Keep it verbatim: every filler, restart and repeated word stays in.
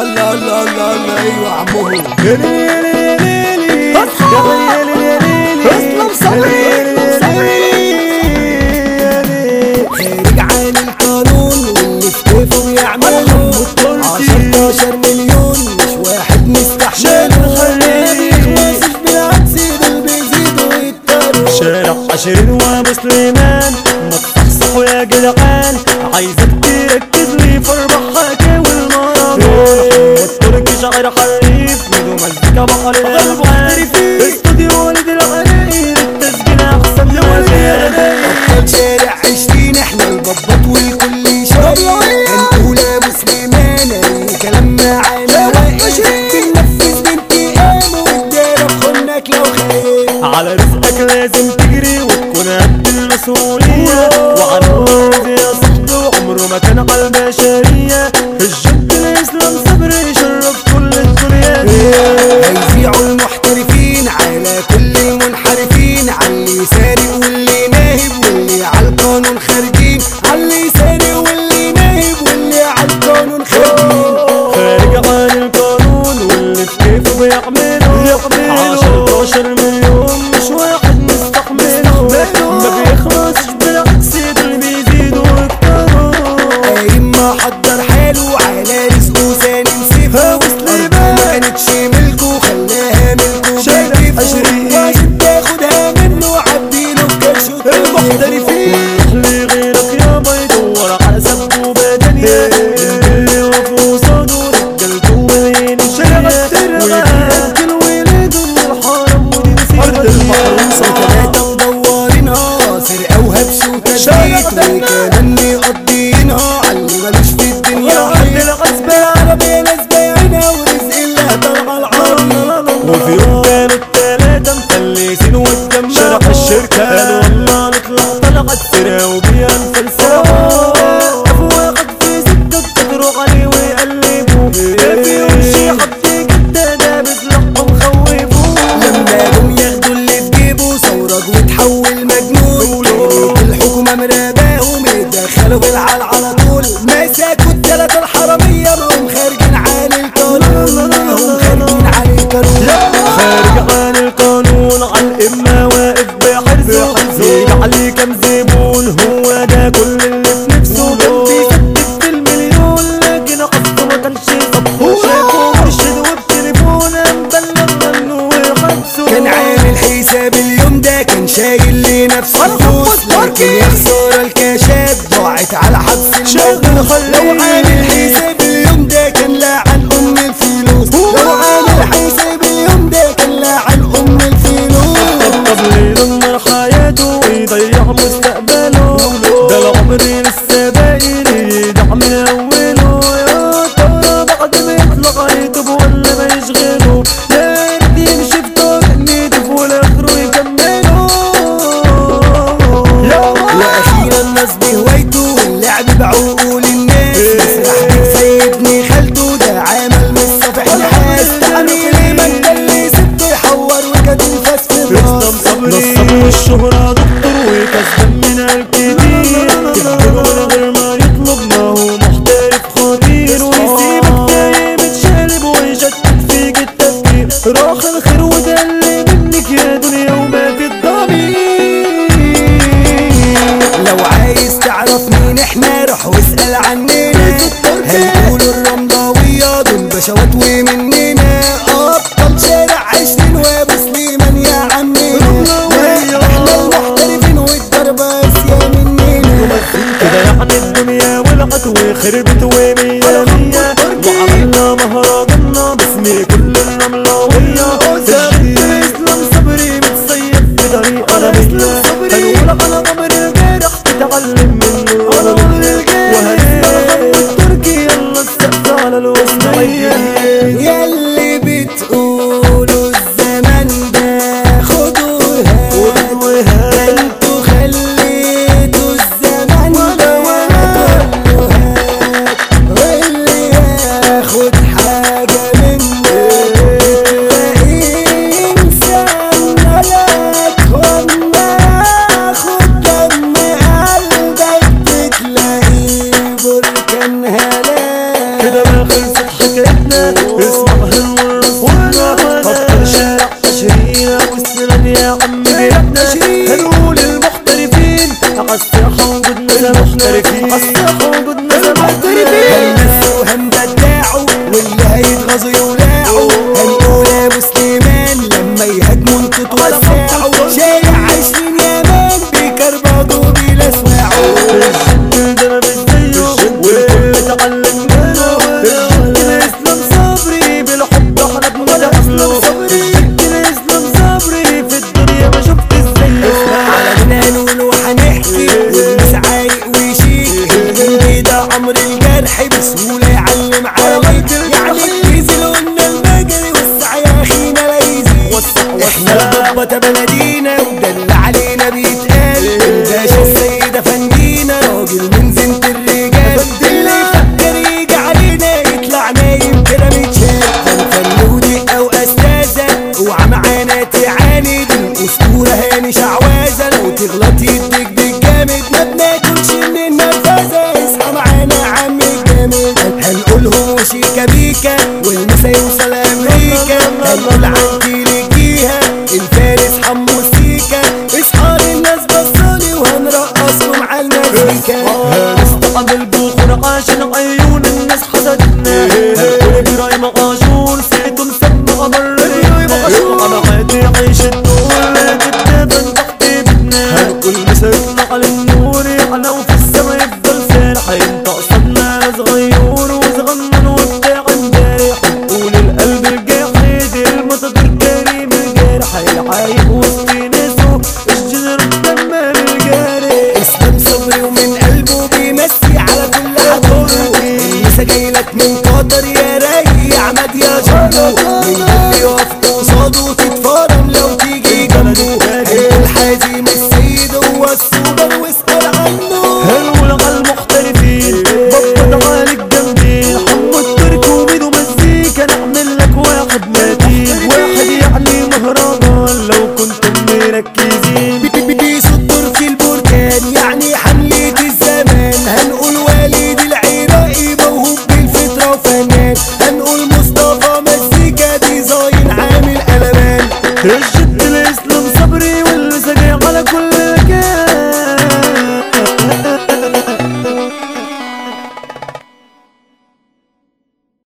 الله الله الله الله ايوه عمو يا ليلي يا ليلي اصحى يا ليلي يا ليلي اسلم صبري خارج عن القانون واللي في كيفه بيعمله عشرتاشر مليون مش واحد مستحمله ما بيخلصش بالعكس دول بيزيدوا يتطروا شارع عشرين وابو سليمان ما تصحصحوا يا جدعان عايزك تركز لي في اربع حكاوي المهرجان التركي شاعر حريف ميدو مزيكا بحر الالحان استوديو ولد العراير التسجيل احسن مزيان ابطال شارع عشرين احنا البطبط والكل شايف هنقول ابو سليمان اي كلام معانا واقف بننفذ بانتقام والدايره بخنك لو خايف على رزقك لازم تجري وتكون قد المسؤولية وعلى الأرض يا صاحبي وعمره ما كان على البشرية الجد الإسلام صبر يشرف كل الدنيا هيذيعوا المحترفين على كل المنحرفين عاللي سارق واللي ناهب واللي عالقانون خارجين عاللي سارق واللي ناهب واللي عالقانون خارجين خارج عن القانون واللي في كيفه بيعمله عشرتاشر مليون مش واحد مستحمله ما بيخلصش بالعكس دول بيزيدوا يكتروا قايم محضر حاله على رزقه سالم سيفه أرضه ما كانتش ملكه خلاها ملكه بكيفه وعشان تاخدها منه عبيله بكرشه المحترفين اللي غيرك يابا يدور على سبه بدنيا اللي وقفوا قصاده رجالته مليين شارع ويتقتل ويلادوا من الحرم ودي نسيبها أرض المحروسة تلاتة مدورينها سرقة وهبش وتشبيك وكمان مقضيينها عاللي ملوش في الدنيا أرض الغصب عربية ناس بايعينها ورزق الله طالع العربي وفي يوم كانوا التلاتة مفلسين والجماعة شرح الشركة قالوا والله نطلع طلعت سرقة وبيها نفلسوها وقفوا واحد في سكة بتدروا عليه ويقلبوه ما فيهمش حد جدة ده بسلاحهم خوفوه لما جم ياخدوا اللي في جيبه ثورج وتحول مجنون كانت الحكومة مراباهم يتدخلوا بالعال على طول مسكوا التلاتة الحرامية هم خارجين عن القانون هم خارجين عن القانون خارج عن القانون عالإمة واقف بحرصه زيد عليه كام زبون هو ده كل اللي في نفسه كان بيسدد في المليون لكن قصده ما كانش صبه شافه مرشد وبتليفون مبلغ عنه وحبسه كان عامل حساب اليوم ده كان شايل لنفسه فلوس لكن يا خسارة الكاشات ضاعت على حبس الموضوع لو عامل حساب اليوم ده كان لعن أم الفلوس لو عامل حساب اليوم ده كان لعن أم الفلوس طب ليه يدمر حياته ويضيع مستقبله ده العمر لسه باقي يدعم من أوله يا ترى بعد ما يطلع هيتوب ولا ما يشغله لا يرد يمشي في طريق نضيف والآخره يكمله وأخيرا الناس بهوايته واللعب بعقول الناس يسرح بيك زي ابن خالته ده عمل مش صافح نحاس تعالوا كلمة ده اللي سبته يحور وكاد الفاس في الراس نصب والشهرة دكتور وكسبان من الكتير يحبه من غير ما يطلب ما هو محترف خطير ويسيبك تايه متشالب ويشتت فيك التفكير راح الخير وده اللي منك يا دنيا وما في الضمير لو عايز تعرف مين احنا روح واسأل عننا هيقولوا الرمضاوية دول بشوات ومننا أبطال شارع عشرين وابو سليمان يا عمنا احنا المحترفين والضربة اسيا مننا كده يعني الدنيا ولعت وخربت ومية مية وعملنا مهرجاننا باسم كل الرملاوية الجد الإسلام صبري متصيف بطريقة رمية هنقول على عمر الجارح تتعلم منه وهنسمع محمد التركي يلا السقف على الوسطية ياللي بتقولوا الزمن ده خدوا هات ده انتوا خليتوا الزمن ده كله هات واللي ياخد حاجة منه تلاقيه إنسان ملاك وما خد دم قلبك بتلاقيه بركان هلاك كده ما خلصت حكايتنا اسمعها ونرصنا خط شارع عشرين والسنان يا عم بيتنا هنقول المحترفين عالساحة وجودنا زي محترفين عالساحة وجودنا زي محترفين هنمسوا هندلعوا واللي هيتغاظوا يولعوا هنقول يا ابو سليمان لما يهاجموا انتوا توسعوا شارع عشرين يا مان بيكربجوا بيلسعوا الجن ده ما بيزيه والكل اتعلم منه الجن اسلام صبري بالحب احنا بندعمله الجن اسلام صبري في الدنيا ما شفت زيه على جنان وهنحكي والناس عايق ويشيك الجن ده عمر الجرح بسهولة يعلم عليك يعني الديزل قلنا المجري وسع يا اخينا لا يزيد احنا الضبطة بلدينا وده اللي علينا بيتقال الباشا السيدة فندينا راجل من زينة الرجال اللي يفكر يجي علينا يطلع نايم كده متشال فنفن ودقة واستاذة اوعى معانا تعاند الاسطورة هاني شعوذة لو تغلط يديك بالجامد ما بناكلش من النفاذة اصحى معانا يا عم الجامد هنقولهم وشيكا بيكا والمسا يوصل امريكا هنقول عندي لجيها الفارس حمو سيكا اصحى للناس بصالي وهنرقصكم على المزيكا هنستقبل بخور عشان عيون الناس حسدتنا هنقول ابراهيم عاشور سيرته مسمى مرتنا انا حياتي عيش الدور كتابا تحت بيتنا هنقول مسكنا على النور احنا وفي السما يفضل سارح انت قصدنا صغير وصغنن وبتاع امبارح هنقول القلب الجاحد المتدر كريم الجارح العايق وسط ناسه الجنرال دمار الجارح اسلام صبري ومن قلبه بيمسي على كل حضوره المسا جايلك من قطر يا راي يا عماد يا جارو من اللي يقف قصاده تتفرم لو تيجي جنبه هنقول حازم السيد هو السوبر واسأل عنه هنقول على المحترفين بطل على الجنبين حمو الترك وميدو مزيكا نعمل لك واحد متين واحد يعني مهرجان لو كنتم مركزين بيصدر في البركان يعني حملة الزمان هنقول والد العراقي موهوب بالفطرة وفنان هنقول مصطفى مزيكا ديزاين عامل قلبان